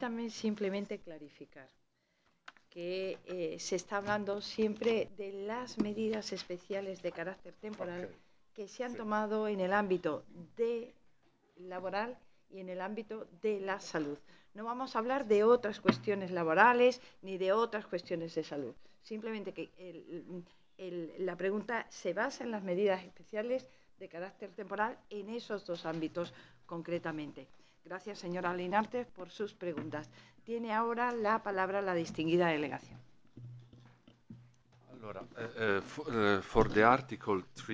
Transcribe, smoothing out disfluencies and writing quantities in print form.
Permítame simplemente clarificar que se está hablando siempre de las medidas especiales de carácter temporal que se han tomado en el ámbito laboral y en el ámbito de la salud. No vamos a hablar de otras cuestiones laborales ni de otras cuestiones de salud. Simplemente que la pregunta se basa en las medidas especiales de carácter temporal en esos dos ámbitos concretamente. Gracias, señora Linares, por sus preguntas. Tiene ahora la palabra la distinguida delegación. Allora, for the Article 3